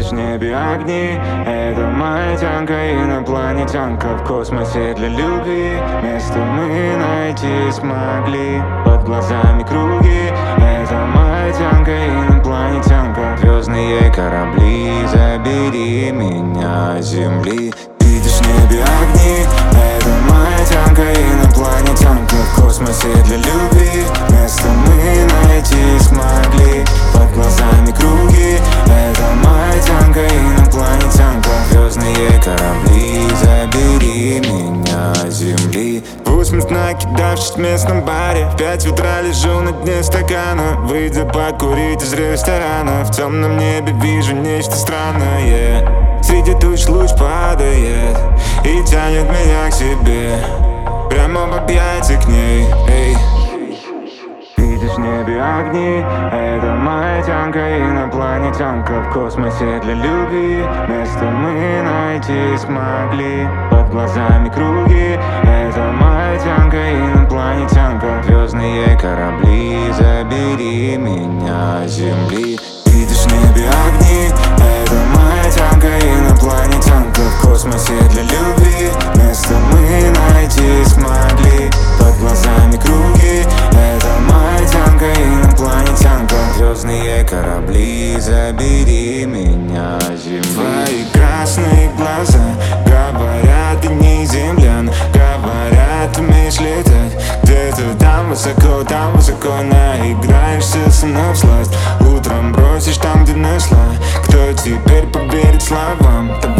Видишь в небе огни, это маятянка, инопланетянка в космосе для любви. Место мы найти смогли, под глазами круги. Это маятянка, инопланетянка, звездные корабли, забери меня с земли. Видишь в небе огни, это маятянка, инопланетянка в космосе для любви. Место мы найти смогли, под глазами круги. Это маятянка, инопланетянка, звездные корабли, забери меня с земли. В 8 накидавшись в местном баре, в 5 утра лежу на дне стакана. Выйдя покурить из ресторана, в темном небе вижу нечто странное. Среди туч луч падает и тянет меня к себе, прямо в объятия к ней. Эй. Видишь в небе огни, это маятянка, инопланетянка в космосе для любви. Место мы найти смогли, под глазами круги. Это маятянка, инопланетянка, звездные корабли, забери меня с земли. Видишь в небе огни, это маятянка, инопланетянка в космосе для любви. Место мы найти смогли, под глазами круги. Это маятянка, инопланетянка, звездные корабли, забери меня с земли. Твои красные глаза говорят, ты не землян. Говорят, умеешь летать где-то там высоко, наиграешься со мной всласть. Утром бросишь там, где нашла. Кто теперь поверит словам?